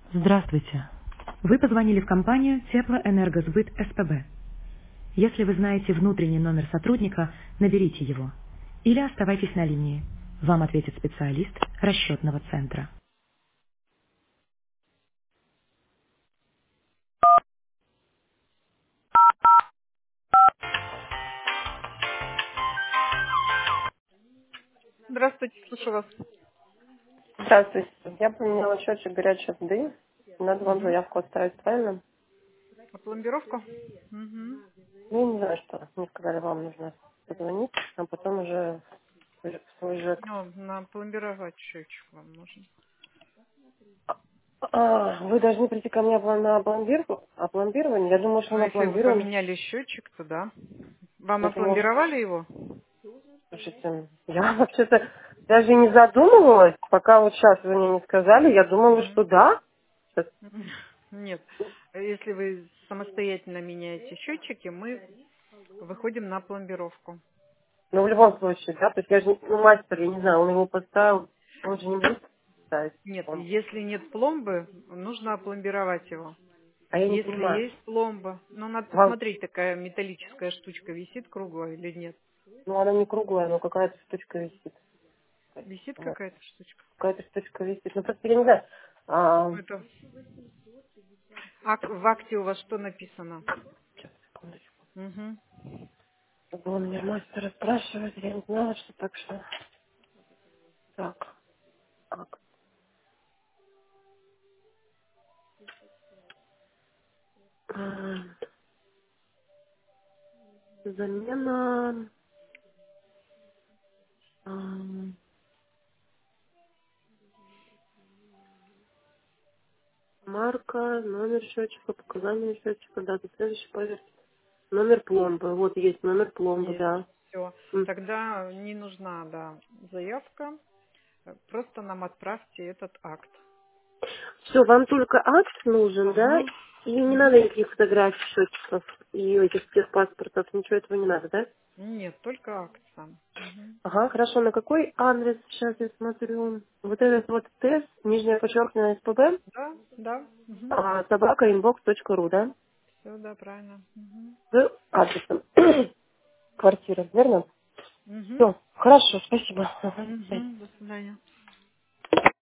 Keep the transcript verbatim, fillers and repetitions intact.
Здравствуйте. Вы позвонили в компанию Теплоэнергосбыт СПБ. Если вы знаете внутренний номер сотрудника, наберите его. Или оставайтесь на линии. Вам ответит специалист расчетного центра. Здравствуйте, слушаю вас. Здравствуйте. Я поменяла счетчик горячей воды. Надо вам Мгм. заявку оставить, правильно? А пломбировку? Мгм. Ну, я не знаю, что. Мне сказали, вам нужно позвонить, а потом уже в свой ЖЭК. Ну, на пломбировать счетчик вам нужен. А, вы должны прийти ко мне на пломбировку? А пломбирование? Я думала, что Ну, на если вы пломбирование. поменяли счетчик, то да. Вам Я думала, что... опломбировали его? Слушайте, я вообще-то даже и не задумывалась, пока вот сейчас вы мне не сказали. Я думала, Мгм. что да. Сейчас. Нет. Если вы самостоятельно меняете счетчики, мы выходим на пломбировку. Но в любом случае, да, то есть я же, ну, мастер, я не знаю, он его поставил, он же не будет ставить. Нет, Он. если нет пломбы, нужно опломбировать его. А я не Если понимаю. есть пломба, ну надо Вам, посмотреть, такая металлическая штучка висит круглая или нет. ну, она не круглая, но какая-то штучка висит. Висит Вот. какая-то штучка. Какая-то штучка висит. Ну, просто я не знаю. А, Это ак- в акте у вас что написано? сейчас, секундочку. Угу. Было меня мастера спрашивать, я не знала, что так что. Так, как? М, Замена. м, Марка, номер счетчика, показания счетчика, дата следующей поверки. Номер пломбы. Вот есть номер пломбы, Есть. да. Все. Тогда не нужна, да, заявка. Просто нам отправьте этот акт. Все, вам только акт нужен, да? Угу. И не надо Угу. никаких фотографий, счетчиков и этих всех паспортов, ничего этого не надо, да? Нет, только акт сам. Угу. Ага, хорошо. На какой адрес? Сейчас я смотрю. Вот этот вот тест, нижнее подчеркнутое СПБ, Да, да. Угу. а, собака инбокс точка ру, да? Все, да, правильно. Угу. С адресом квартиры, верно? Угу. Все, хорошо, спасибо. Ага, до свидания. Угу. До свидания.